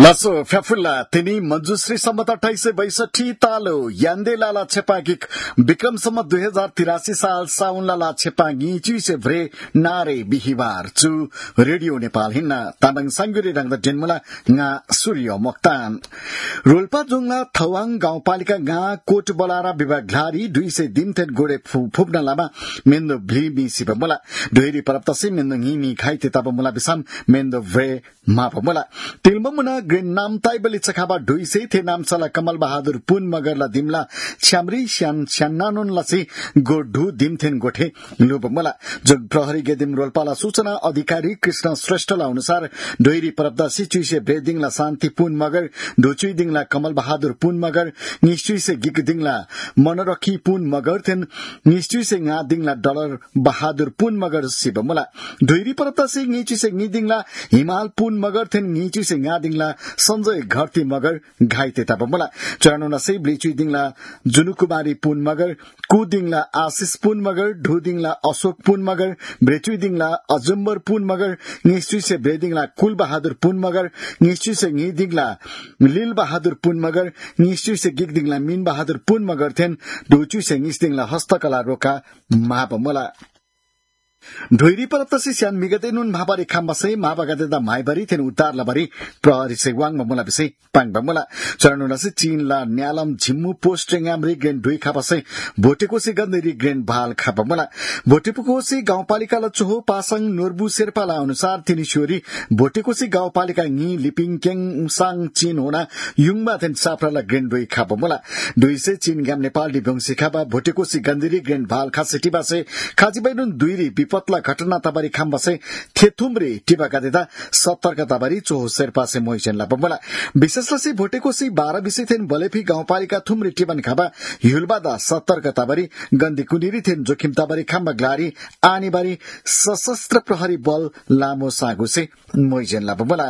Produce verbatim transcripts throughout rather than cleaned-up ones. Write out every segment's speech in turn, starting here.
Laso Fafula Tini Manjusri Sambat अट्ठाइस सय बैसठी तालो यान्देलाला छेपागिक विक्रम सम्मत दुई हजार तिरासी साल साउनलाला छेपागी चुइसे भ्रे नारे बिहिबार चु रेडियो नेपाल हिन्ना तामाङ सांगुरी रंग डेनमुला nga सूर्य मोक्तान रोल्पा जोंगला थवाङ गाउँपालिका गा कोट बलारा विभाग घारी दुई सय दिनथेन गोडे फुप्न लामा मेन्दो भ्लिमी सिपमुला दोइरी परप्तसी मेन्दो हिमी खाइते तबमुला बिसाम मेन्दो भ्रे मापमुला तिलममुना ग्रेन नाम ताइबली चखाबा दुई सय थे नाम सला कमल बहादुर पुन मगरला दिमला छ्यामरी श्यान श्यान्नानुन लसी गोढु दिमथेन गोठे लुबमुला जग प्रहरी गेदिम रोल्पाला सूचना अधिकारी कृष्ण श्रेष्ठला अनुसार दोइरी परप्तसी चुइसे ब्रेदिङला शान्ति पुन मगर ढुचुइ दिङला कमल बहादुर पुन मगर निश्चुइसे गिक दिङला मनरखी पुन मगर थेन निश्चुइसे nga दिङला डलर बहादुर पुन मगर सिबमुला दोइरी परप्तसी निचुइसे ngि दिङला हिमाल पुन मगर थेन निचुइसे nga दिङला संजय घरती मगर घाइते तबमुला चरणोनसै ब्लिचुइ दिङला जुनुकुमारी पुन मगर कु दिङला आशिष पुन मगर ढु दिङला अशोक पुन मगर ब्रेचुइ दिङला अजम्बर पुन मगर निश्चुइसे ब्रेदिङला कुल बहादुर पुन मगर निश्चुइसे ngि दिङला लील बहादुर पुन मगर निश्चुइसे गिक दिङला मिन बहादुर पुन मगर थेन ढुचुइसे ngis दिङला हस्तकला रोका महाबमुला ढोइरी परप्तसी स्यान मिगते नुन भाबारी खाम्बासै माबागते दा माइबारी थेन उतार लबारी प्रहरी से वाङ ममुला बिसै पाङ बमुला चरणुनसे चीनला न्यालम झिम्मु पोस्टेङाम रि ग्रेन दुई खापासै भोटेकोसी गन्देरी ग्रेन भाल खापमुला भोटेकोसी गाउँपालिकाला चोहो पासाङ नोर्बु शेर्पाला अनुसार तिनी छोरी भोटेकोसी गाउँपालिका ngि लिपिङ केङ साङ चीन होना युङबा थेन साप्राला ग्रेन दुई खापमुला दुई से चीन गाम नेपाल दिबंसी खाबा भोटेकोसी गन्देरी ग्रेन भाल खासेटिबासे खाजिबैनुन दुईरी पतला घटना तबारी खाम्बासे थेथुमरे टिबाका देदा सतर्क तबारी चोहो शेर्पासे मोइसेन लापमुला विशेषलसी भोटेकोसी बाह्र विषय थेन बलेफी गाउँपालिका थुमरे टिबन खाबा युलबादा सतर्क तबारी गन्दी कुनिरी थेन जोखिम तबारी खाम्बा ग्लारी आनीबारी सशस्त्र प्रहरी बल लामो सागुसे मोइसेन लापमुला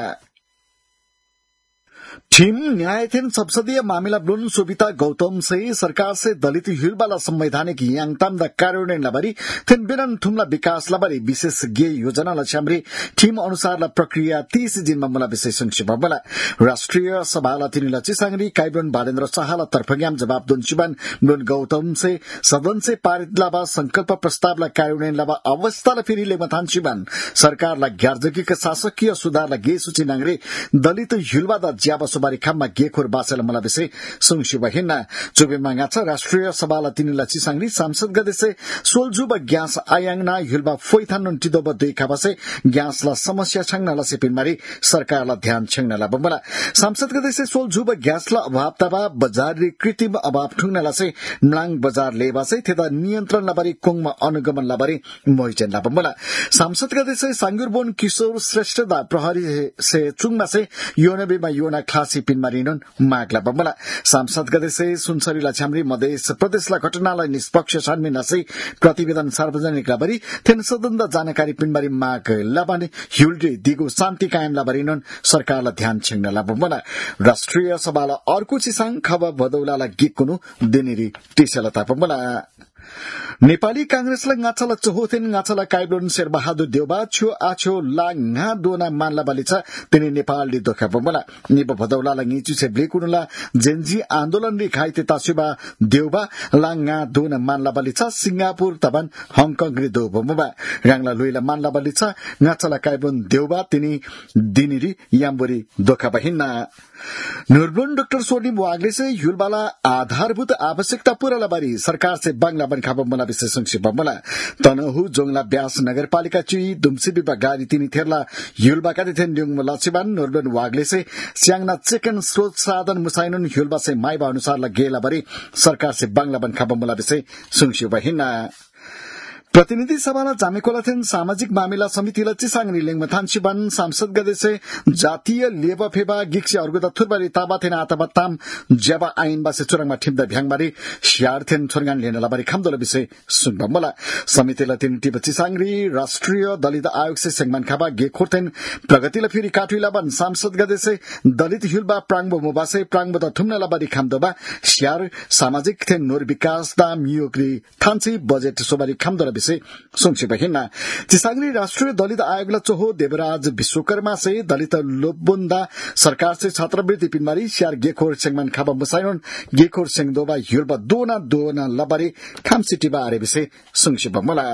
टीम न्यायाधीन संसदीय मामला ब्लुन सुबिता गौतम से सरकार से दलित हिलबाला संवैधानिक यांगताम द कार्यान्वयन लबारी थेन बिनन थुमला विकास लबारी विशेषज्ञ योजना लछामरी टीम अनुसार ला प्रक्रिया तीस दिनमा मुला विशेष संक्षेप बला राष्ट्रिय सभाला तिनी लछि सांगरी काइब्रन बालेन्द्र शाहला तर्फग्याम जवाब दुनसिबन ब्लुन गौतम से सदन से पारित लाबा संकल्प प्रस्ताव ला कार्यान्वयन लाबा अवस्था ला फेरि ले मथानसिबन सरकार ला ग्यारजकी शासकीय सुधार ला गे सूची नांगरे दलित हिलबादा ज्याब बारी खाममा गेखोर बासेल मला विषय संक्षिप हिन्ना चुबे मांगाचा राष्ट्रिय सभाला तिनी लछि सांगरी सांसद गदेसे सोलजुब ग्यास आयांगना हिलबा फोइथान टिदोब दुई खाबासे ग्यासला समस्या छंगनाला सिपिनमारी सरकारला ध्यान छंगनाला बमला सांसद गदेसे सोलजुब ग्यासला अभाव तबा बजार रि कृत्रिम अभाव ठुंगनाला से मलाङ बजार लेबासे थेदा नियन्त्रण लबारी कोङमा अनुगमन लबारी मोइचन ला बमला सांसद गदेसे सांगुरबोन किशोर श्रेष्ठ दा प्रहरी से चुङमा से योनबेमा योना खास पिनमारिनुन मागला बमला सांसद गदेसे सुनसरीला छामरी मधेस प्रदेशला घटनालाई निष्पक्ष छानबिन असै प्रतिवेदन सार्वजनिक लाबरी थेन सदन जानकारी पिनमारी माग लाबानी ह्युल्डे दिगो शान्ति कायम लाबरिनुन सरकारला ध्यान छिंगना लाबमला राष्ट्रिय सभाला अर्को चिसाङ खबा भदौलाला गिकुनु देनेरी टिसलता बमला नेपाली कांग्रेसलाई गाछला चोहोथेन गाछला काइब्लोन शेरबहादुर देउबा छु आछो ला nga दोना मानला बलिचा तिनी नेपालले दोखा बमला निब भदौला ला गिचु से ब्लेकुनुला जेनजी आन्दोलन रि खाइते तासुबा देउबा ला nga दोना मानला बलिचा सिंगापुर तबन हङकङ रि दो बमबा राङला लुइला मानला बलिचा गाछला काइब्लोन देउबा तिनी दिनिरी याम्बरी दोखा बहिना नूरबुन डाक्टर सोनिम वागले से युलबाला आधारभूत आवश्यकता पूरा लबारी सरकार से बांग्ला बन खाबा मला विशेष संक्षेप मला तनहु जोंगला ब्यास नगरपालिका चुई दुमसी विभाग गाडी तिनी थेरला युलबा का थिन ड्युङ लछिबान नूरबुन वागले से स्याङना चिकन स्रोत साधन मुसाइनुन युलबा से माइबा अनुसार ला गेला बरी सरकार से बांग्ला बन खाबा मला विशेष संक्षेप हिना प्रतिनिधि सभाला जामेकोलाथेन सामाजिक मामिला समितिला चिसाङनी लेङमा थान्सिबन सांसद गदेसे जातीय लेबा फेबा गिक्से अर्गुदा थुरबारी ताबाथेन आताबत्ताम जेबा आइन बासे चुरङमा ठिम्दा भ्याङबारी श्यारथेन छोरगान लेन लबारी खामदोला विषय सुनबमला समितिला तिन टिब चिसाङरी राष्ट्रिय दलित आयोग से सेंगमान खाबा गेखोरथेन प्रगतिला फेरि काठुइलाबन सांसद गदेसे दलित हिलबा प्राङबो मोबासे प्राङबो थुम्ना लबारी खामदोबा श्यार सामाजिक थेन नोर विकास दा मियोग्री थान्सी बजेट सोबारी खामदोला विषय संक्षेप हिन्ना चिसांगरी राष्ट्रीय दलित आयोगला चोहो देवराज विश्वकर्मा से दलित लोबुंदा सरकार से छात्रवृत्ति पिनमारी श्यार गेखोर सेंगमान खाबा मुसाइनोन गेखोर सेंगदोबा युरबा दोना दोना लबारी खामसिटीबा आरे विषय संक्षेप मला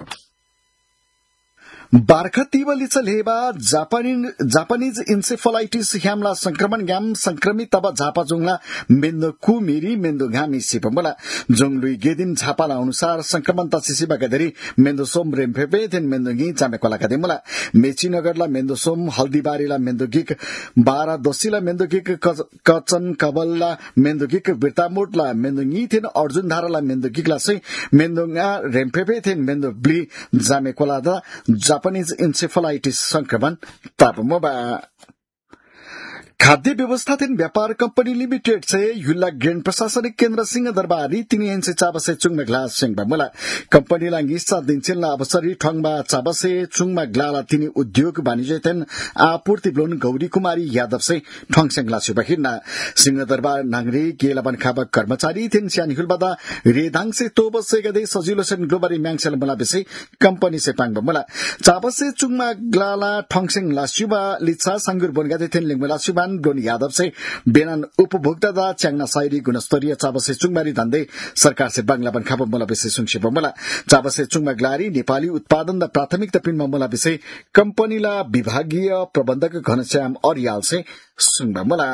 बार्खा तीवलीच लेबा जापानीज इन्सेफलाइटिस ह्यामला संक्रमण ग्याम संक्रमित तब झापा जुङला मेन्दो कुमिरी मेन्दो घामी सिपमला जुङलुई गेदिन झापाला अनुसार संक्रमण तसिसिबा गदरी मेन्दो सोम रेम्फेपे थेन मेन्दो गी जामेकोला गदेमला मेची नगरला मेन्दो सोम हल्दीबारीला मेन्दो गिक बारा दोसीला मेन्दो गिक कचन कबलला मेन्दो गिक बिर्तामोटला मेन्दो गी थेन अर्जुन धाराला मेन्दो गिकला सै मेन्दो गा रेम्फेपे थेन मेन्दो ब्ली जामेकोला दा जापानीज इन्सेफलाइटिस संक्रमण तापमोबा खाद्य व्यवस्था थेन व्यापार कंपनी लिमिटेड से युल्ला ग्रेन प्रशासनिक केन्द्र सिंह दरबारी तिनी एनसे चाबसे चुङमा ग्लास सिंह मला कंपनी लांगी सात दिन चेला अवसरी ठंगबा चाबसे चुङमा ग्लाला तिनी उद्योग वाणिज्य थेन आपूर्ति ब्लोन गौरी कुमारी यादव से ठंगसेंग लासु बहिना सिंह दरबार नांगरी केलाबन खाबा कर्मचारी थेन स्यान हुलबादा रेदांग से तोबसे गदे सजिलो सेन ग्लोबरी म्यांगसेल मला बिसे कंपनी से पांग मला चाबसे चुङमा ग्लाला ठंगसेंग लासुबा लिचा संगुर बनगाते थेन लिंगला सुबा डोन यादव से बेनान उपभोक्ता दा च्याङना साइरी गुणस्तरीय चाबसे चुङमारी धन्दै सरकार से बांग्ला बन खाबा मला विषय संक्षेप मला चाबसे चुङमा ग्लारी नेपाली उत्पादन दा प्राथमिकता पिनमा मला विषय कंपनीला विभागीय प्रबन्धक घनश्याम अर्याल से सुङमा मला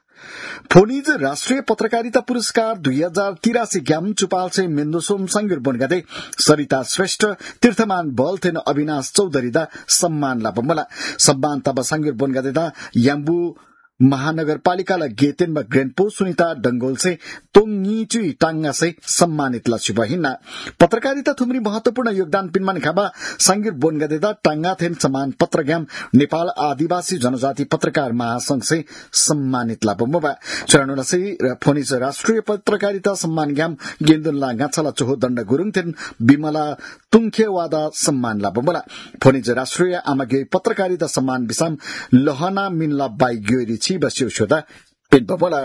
फोनिज राष्ट्रिय पत्रकारिता पुरस्कार दुई हजार तिरासी ग्याम चुपाल से मेन्दोसोम संगीर बनगादे सरिता श्रेष्ठ तीर्थमान बलथेन अविनाश चौधरी दा सम्मान लाभमला सम्मान तब संगीर बनगादे दा याम्बु महानगरपालिकाला गेतेनमा ग्रेनपो सुनिता डंगोल से तोंगी चुई टांगा से सम्मानित लछुबा हिन्ना पत्रकारिता थुमरी महत्वपूर्ण योगदान पिनमान खाबा संगीर बोनगदेदा टांगा थेन सम्मान पत्र ग्याम नेपाल आदिवासी जनजाति पत्रकार महासंघ से सम्मानित लाभमोबा चरणोला से फोनिस राष्ट्रिय पत्रकारिता सम्मान ग्याम गेन्दुनला गाछला चोहो दण्ड गुरुङ थेन बिमला तुङखेवादा सम्मान लाभमोला फोनिस राष्ट्रिय आमागे पत्रकारिता सम्मान बिसाम लहना मिनला बाई ग्योरी बस्यो छोदा पेटबला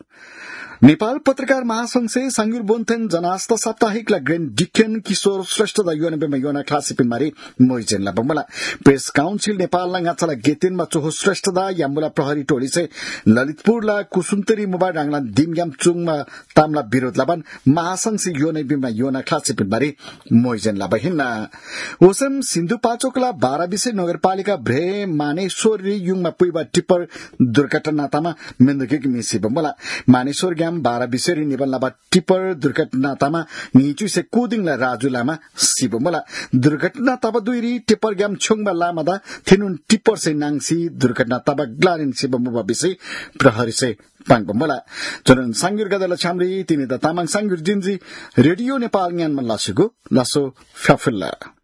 नेपाल पत्रकार महासंघ से संगीर बोन्थेन जनास्ता साप्ताहिक ला ग्रेन डिकेन किशोर श्रेष्ठ दा योनबे योना क्लासिपिन मारी मोइजेन ला बमला प्रेस काउन्सिल नेपाल ला गाछला गेतेन मा चोहो श्रेष्ठ दा यामुला प्रहरी टोली से ललितपुर ला कुसुमतरी मोबा डांगला दिमग्याम चुङ मा तामला विरोध लाबन महासंघ से योनबे मा योना क्लासिपिन मारी मोइजेन ला बहिना ओसम सिन्धु पाचोकला बाह्र विषय नगरपालिका भ्रे मानेश्वर युङमा पुइबा टिप्पर दुर्घटना तामा मेन्दुके मिसि बमला मानेश्वर बाह्र बिसेरी निबलनाबा टिप्पर दुर्घटना तामा निचु से कुदिङला राजुलामा सिबमला दुर्घटना तब दुईरी टिप्पर ग्याम छोङमा लामादा थिनुन टिप्पर से नाङसी दुर्घटना तब ग्लारिन सिबमबा बिसे प्रहरी से पाङबमला चलन सांगिर गदला छामरी तिनी द तामाङ सांगिर जिन्जी रेडियो नेपाल ज्ञानमा लासेको लासो फ्याफुल्ला